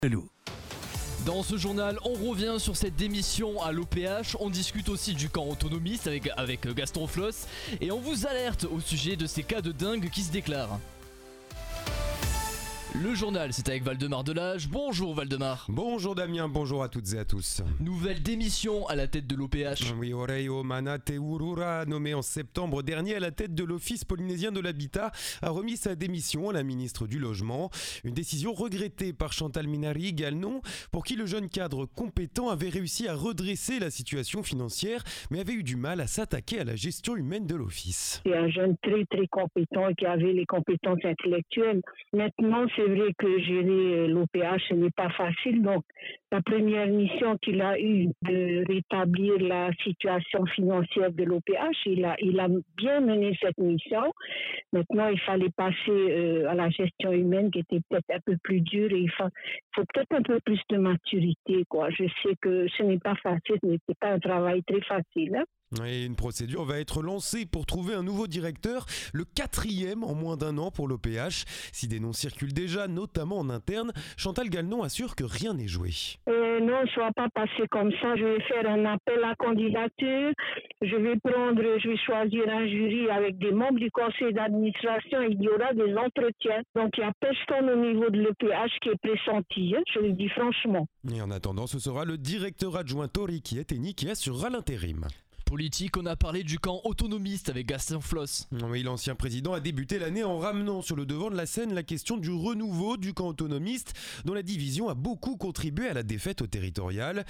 Hello. Dans ce journal, on revient sur cette démission à l'OPH, on discute aussi du camp autonomiste avec Gaston Floss et on vous alerte au sujet de ces cas de dingue qui se déclarent. Le journal, c'est avec Valdemar Delage. Bonjour Valdemar. Bonjour Damien, bonjour à toutes et à tous. Nouvelle démission à la tête de l'OPH. Oui, Oreio Manateurura, nommé en septembre dernier à la tête de l'Office polynésien de l'habitat, a remis sa démission à la ministre du Logement. Une décision regrettée par Chantal Minari-Galnon, pour qui le jeune cadre compétent avait réussi à redresser la situation financière, mais avait eu du mal à s'attaquer à la gestion humaine de l'Office. C'est un jeune très très compétent qui avait les compétences intellectuelles. Maintenant, c'est vrai que gérer l'OPH n'est pas facile. Donc, la première mission qu'il a eue de rétablir la situation financière de l'OPH, il a bien mené cette mission. Maintenant, il fallait passer à la gestion humaine qui était peut-être un peu plus dure et il faut peut-être un peu plus de maturité, quoi. Je sais que ce n'est pas facile, ce n'était pas un travail très facile, hein. Et une procédure va être lancée pour trouver un nouveau directeur, le 4e en moins d'un an pour l'OPH. Si des noms circulent déjà, notamment en interne, Chantal Galnon assure que rien n'est joué. Non, ça ne va pas passer comme ça. Je vais faire un appel à candidature. Je vais choisir un jury avec des membres du conseil d'administration. Il y aura des entretiens. Donc, il n'y a personne au niveau de l'OPH qui est pressenti, hein, je le dis franchement. Et en attendant, ce sera le directeur adjoint Tori Kieteni qui assurera l'intérim. Politique, on a parlé du camp autonomiste avec Gaston Floss. Oui, l'ancien président a débuté l'année en ramenant sur le devant de la scène la question du renouveau du camp autonomiste, dont la division a beaucoup contribué à la défaite au territorial.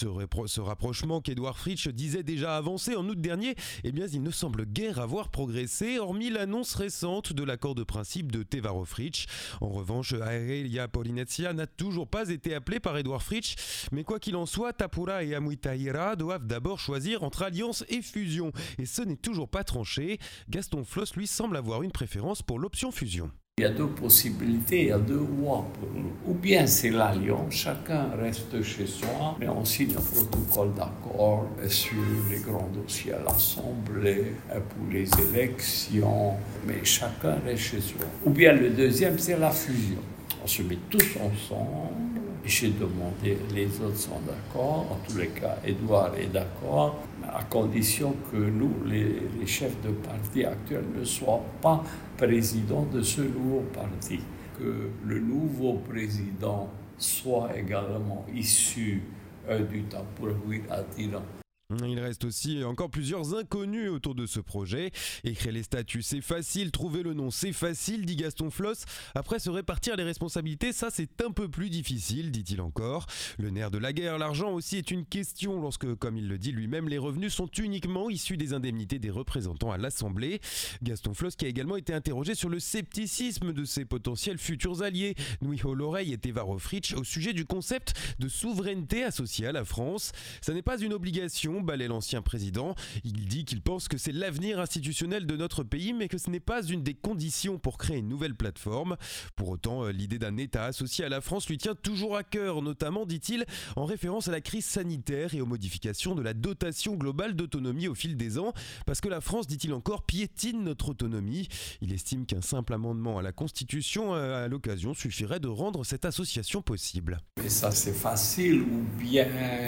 Ce rapprochement qu'Edouard Fritsch disait déjà avancé en août dernier, eh bien, il ne semble guère avoir progressé, hormis l'annonce récente de l'accord de principe de Tevaro Fritsch. En revanche, Aerelia Polinezia n'a toujours pas été appelé par Edouard Fritsch, mais quoi qu'il en soit, Tapura et Amuitaira doivent d'abord choisir entre alliance et fusion, et ce n'est toujours pas tranché. Gaston Floss, lui, semble avoir une préférence pour l'option fusion. Il y a deux possibilités, il y a deux voies pour nous. Ou bien c'est l'alliance, chacun reste chez soi, mais on signe un protocole d'accord sur les grands dossiers à l'Assemblée, pour les élections, mais chacun reste chez soi. Ou bien le deuxième, c'est la fusion. On se met tous ensemble. J'ai demandé, les autres sont d'accord. En tous les cas, Edouard est d'accord, à condition que nous, les chefs de parti actuels, ne soient pas présidents de ce nouveau parti. Que le nouveau président soit également issu du Tapura-Atira. Il reste aussi encore plusieurs inconnus autour de ce projet. Écrire les statuts, c'est facile. Trouver le nom, c'est facile, dit Gaston Floss. Après, se répartir les responsabilités, ça, c'est un peu plus difficile, dit-il encore. Le nerf de la guerre, l'argent aussi est une question lorsque, comme il le dit lui-même, les revenus sont uniquement issus des indemnités des représentants à l'Assemblée. Gaston Floss qui a également été interrogé sur le scepticisme de ses potentiels futurs alliés, Nuiho Loreille et Tevaro Fritsch, au sujet du concept de souveraineté associée à la France. Ça n'est pas une obligation, balaie l'ancien président. Il dit qu'il pense que c'est l'avenir institutionnel de notre pays, mais que ce n'est pas une des conditions pour créer une nouvelle plateforme. Pour autant, l'idée d'un État associé à la France lui tient toujours à cœur, notamment, dit-il, en référence à la crise sanitaire et aux modifications de la dotation globale d'autonomie au fil des ans, parce que la France, dit-il encore, piétine notre autonomie. Il estime qu'un simple amendement à la Constitution, à l'occasion, suffirait de rendre cette association possible. Mais ça, c'est facile, ou bien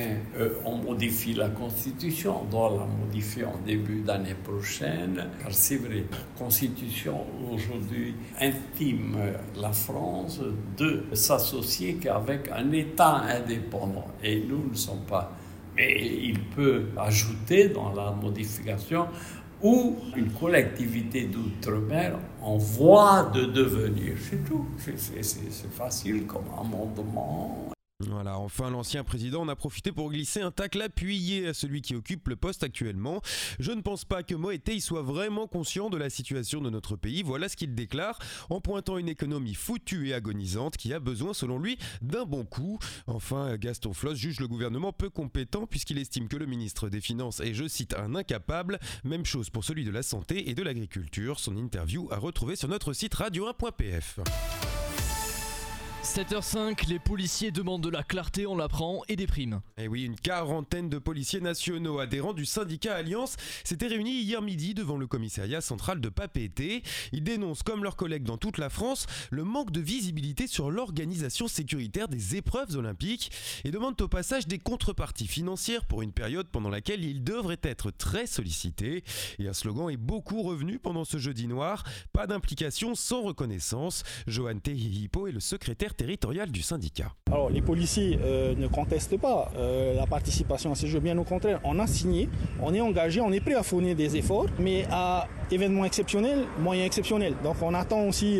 on modifie la Constitution, on doit la modifier en début d'année prochaine, car c'est vrai, la Constitution aujourd'hui intime la France de s'associer qu'avec un État indépendant, et nous ne sommes pas. Mais il peut ajouter dans la modification ou une collectivité d'outre-mer en voie de devenir, c'est tout, c'est facile comme amendement. Voilà, enfin l'ancien président en a profité pour glisser un tacle appuyé à celui qui occupe le poste actuellement. Je ne pense pas que Moetei soit vraiment conscient de la situation de notre pays, voilà ce qu'il déclare en pointant une économie foutue et agonisante qui a besoin selon lui d'un bon coup. Enfin, Gaston Floss juge le gouvernement peu compétent puisqu'il estime que le ministre des Finances est, je cite, un incapable. Même chose pour celui de la santé et de l'agriculture. Son interview à retrouver sur notre site radio1.pf. 7h05, les policiers demandent de la clarté, on l'apprend, et des primes. Et oui, une quarantaine de policiers nationaux adhérents du syndicat Alliance s'étaient réunis hier midi devant le commissariat central de Papeete. Ils dénoncent, comme leurs collègues dans toute la France, le manque de visibilité sur l'organisation sécuritaire des épreuves olympiques et demandent au passage des contreparties financières pour une période pendant laquelle ils devraient être très sollicités. Et un slogan est beaucoup revenu pendant ce jeudi noir, pas d'implication sans reconnaissance. Johan Tehihipo est le secrétaire territorial du syndicat. Alors les policiers ne contestent pas la participation à ces jeux, bien au contraire, on a signé, on est engagé, on est prêt à fournir des efforts, mais à événements exceptionnels, moyens exceptionnels. Donc on attend aussi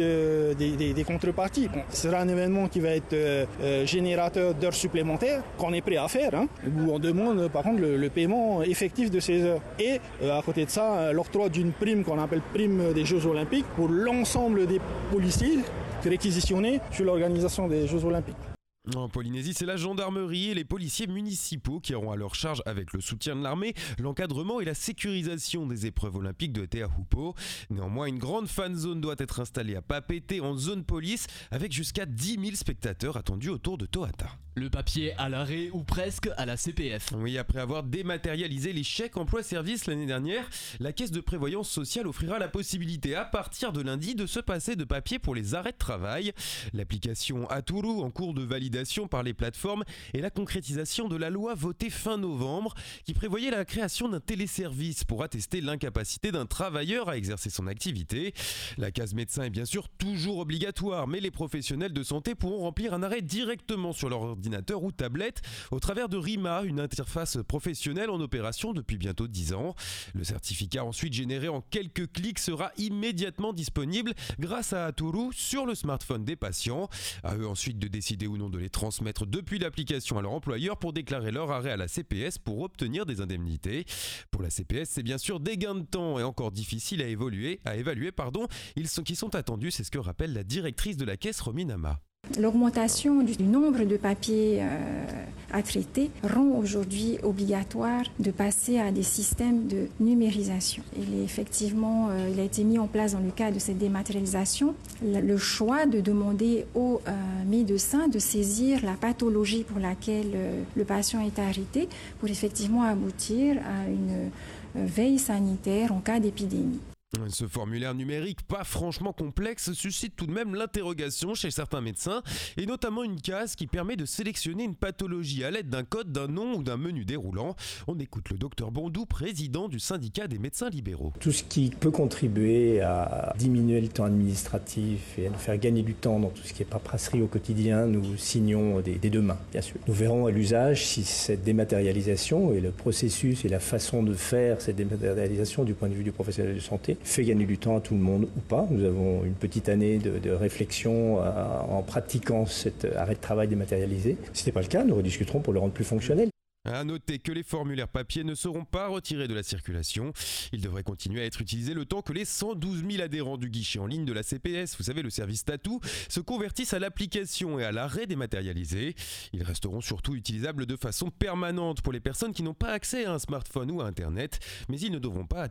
des contreparties. Bon, ce sera un événement qui va être générateur d'heures supplémentaires qu'on est prêt à faire, où on demande par contre le paiement effectif de ces heures. Et à côté de ça, l'octroi d'une prime qu'on appelle prime des Jeux Olympiques pour l'ensemble des policiers réquisitionnés sur l'organisation des Jeux Olympiques. En Polynésie, c'est la gendarmerie et les policiers municipaux qui auront à leur charge, avec le soutien de l'armée, l'encadrement et la sécurisation des épreuves olympiques de Teahupo. Néanmoins, une grande fan zone doit être installée à Papeete en zone police, avec jusqu'à 10 000 spectateurs attendus autour de Tohata. Le papier à l'arrêt ou presque à la CPF. Oui, après avoir dématérialisé les chèques emploi-service l'année dernière, la Caisse de prévoyance sociale offrira la possibilité à partir de lundi de se passer de papier pour les arrêts de travail. L'application Aturu, en cours de validation par les plateformes, est la concrétisation de la loi votée fin novembre qui prévoyait la création d'un téléservice pour attester l'incapacité d'un travailleur à exercer son activité. La case médecin est bien sûr toujours obligatoire, mais les professionnels de santé pourront remplir un arrêt directement sur leur ordinateur ou tablette au travers de RIMA, une interface professionnelle en opération depuis bientôt 10 ans. Le certificat ensuite généré en quelques clics sera immédiatement disponible grâce à Aturu sur le smartphone des patients. À eux ensuite de décider ou non de les transmettre depuis l'application à leur employeur pour déclarer leur arrêt à la CPS pour obtenir des indemnités. Pour la CPS, c'est bien sûr des gains de temps et encore difficiles à évaluer, qui sont attendus, c'est ce que rappelle la directrice de la caisse Rominama. L'augmentation du nombre de papiers à traiter rend aujourd'hui obligatoire de passer à des systèmes de numérisation. Il a été mis en place dans le cadre de cette dématérialisation le choix de demander au médecin de saisir la pathologie pour laquelle le patient est arrêté pour effectivement aboutir à une veille sanitaire en cas d'épidémie. Ce formulaire numérique, pas franchement complexe, suscite tout de même l'interrogation chez certains médecins, et notamment une case qui permet de sélectionner une pathologie à l'aide d'un code, d'un nom ou d'un menu déroulant. On écoute le docteur Bondou, président du syndicat des médecins libéraux. Tout ce qui peut contribuer à diminuer le temps administratif et à nous faire gagner du temps dans tout ce qui est paperasserie au quotidien, nous signons des deux mains, bien sûr. Nous verrons à l'usage si cette dématérialisation et le processus et la façon de faire cette dématérialisation du point de vue du professionnel de santé fait gagner du temps à tout le monde ou pas. Nous avons une petite année de réflexion en pratiquant cet arrêt de travail dématérialisé. Si ce n'est pas le cas, nous rediscuterons pour le rendre plus fonctionnel. À noter que les formulaires papier ne seront pas retirés de la circulation. Ils devraient continuer à être utilisés le temps que les 112 000 adhérents du guichet en ligne de la CPS, vous savez le service Tatou, se convertissent à l'application et à l'arrêt dématérialisé. Ils resteront surtout utilisables de façon permanente pour les personnes qui n'ont pas accès à un smartphone ou à Internet, mais ils devront à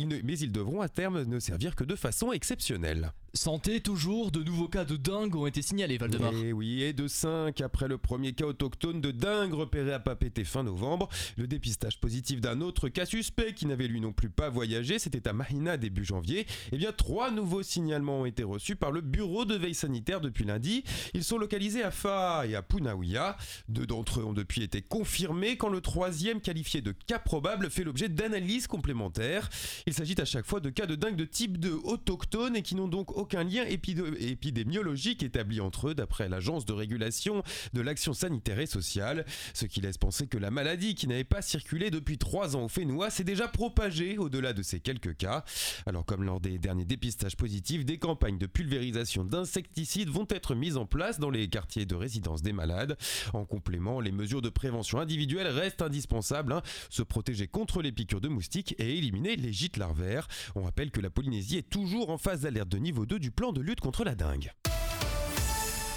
terme ne servir que de façon exceptionnelle. Santé toujours, de nouveaux cas de dengue ont été signalés, Valdemar. Et oui, et de 5 après le premier cas autochtone de dengue repéré à Papeete fin novembre. Le dépistage positif d'un autre cas suspect qui n'avait lui non plus pas voyagé, c'était à Mahina début janvier. Eh bien, 3 nouveaux signalements ont été reçus par le bureau de veille sanitaire depuis lundi. Ils sont localisés à Faa et à Punawia. 2 d'entre eux ont depuis été confirmés quand le 3e, qualifié de cas probable, fait l'objet d'analyses complémentaires. Il s'agit à chaque fois de cas de dengue de type 2 autochtones et qui n'ont donc aucun lien épidémiologique établi entre eux d'après l'Agence de régulation de l'action sanitaire et sociale, ce qui laisse penser que la maladie qui n'avait pas circulé depuis 3 ans au Fénois s'est déjà propagée au-delà de ces quelques cas. Alors comme lors des derniers dépistages positifs, des campagnes de pulvérisation d'insecticides vont être mises en place dans les quartiers de résidence des malades. En complément, les mesures de prévention individuelle restent indispensables, se protéger contre les piqûres de moustiques et éliminer les gîtes larvaires. On rappelle que la Polynésie est toujours en phase d'alerte de niveau 2 du plan de lutte contre la dengue.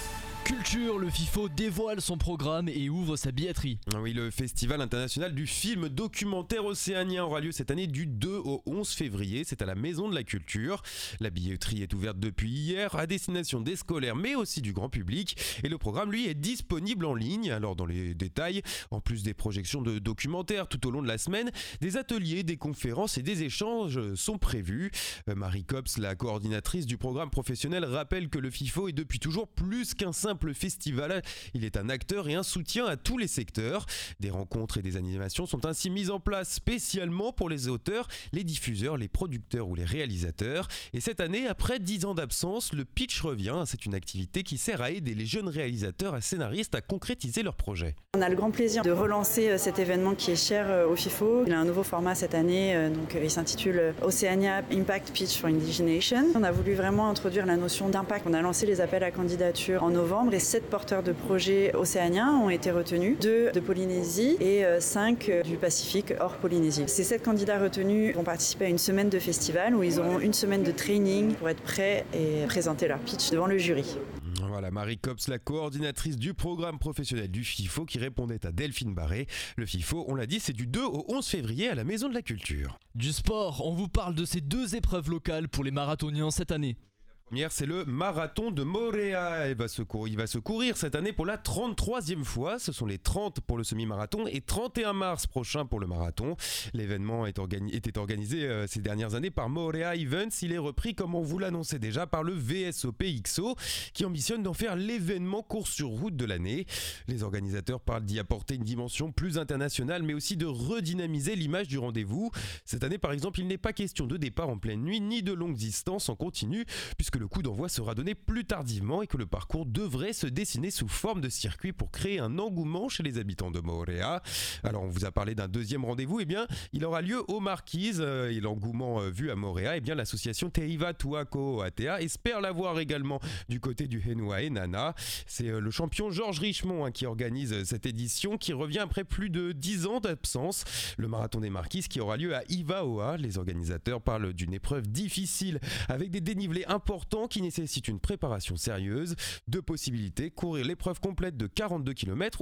culture, le FIFO dévoile son programme et ouvre sa billetterie. Oui, le Festival international du film documentaire océanien aura lieu cette année du 2 au 11 février. C'est à la Maison de la Culture. La billetterie est ouverte depuis hier à destination des scolaires mais aussi du grand public. Et le programme, lui, est disponible en ligne. Alors dans les détails, en plus des projections de documentaires tout au long de la semaine, des ateliers, des conférences et des échanges sont prévus. Marie Cops, la coordinatrice du programme professionnel, rappelle que le FIFO est depuis toujours plus qu'un simple festival. Il est un acteur et un soutien à tous les secteurs. Des rencontres et des animations sont ainsi mises en place spécialement pour les auteurs, les diffuseurs, les producteurs ou les réalisateurs. Et cette année, après 10 ans d'absence, le pitch revient. C'est une activité qui sert à aider les jeunes réalisateurs et scénaristes à concrétiser leurs projets. On a le grand plaisir de relancer cet événement qui est cher au FIFO. Il a un nouveau format cette année, il s'intitule Oceania Impact Pitch for Indigenation. On a voulu vraiment introduire la notion d'impact. On a lancé les appels à candidature en novembre et 7 porteurs de projets océaniens ont été retenus, 2 de Polynésie et 5 du Pacifique hors Polynésie. Ces 7 candidats retenus vont participer à une semaine de festival où ils auront une semaine de training pour être prêts et présenter leur pitch devant le jury. Voilà, Marie Cops, la coordinatrice du programme professionnel du FIFO, qui répondait à Delphine Barré. Le FIFO, on l'a dit, c'est du 2 au 11 février à la Maison de la Culture. Du sport, on vous parle de ces 2 épreuves locales pour les marathoniens cette année. Première, c'est le marathon de Moorea. Il va se courir cette année pour la 33e fois. Ce sont les 30 pour le semi-marathon et 31 mars prochain pour le marathon. L'événement était organisé ces dernières années par Moorea Events. Il est repris, comme on vous l'annonçait déjà, par le VSOP XO qui ambitionne d'en faire l'événement course sur route de l'année. Les organisateurs parlent d'y apporter une dimension plus internationale, mais aussi de redynamiser l'image du rendez-vous. Cette année, par exemple, il n'est pas question de départ en pleine nuit ni de longues distances en continu, puisque le coup d'envoi sera donné plus tardivement et que le parcours devrait se dessiner sous forme de circuit pour créer un engouement chez les habitants de Moorea. Alors on vous a parlé d'un deuxième rendez-vous, il aura lieu aux Marquises et l'engouement vu à Moorea, l'association Teiva Tuako Atea espère l'avoir également du côté du Henua Nana. C'est le champion Georges Richemont qui organise cette édition qui revient après plus de 10 ans d'absence. Le marathon des Marquises qui aura lieu à Ivaoa. Les organisateurs parlent d'une épreuve difficile avec des dénivelés importants qui nécessite une préparation sérieuse. 2 possibilités, courir l'épreuve complète de 42 km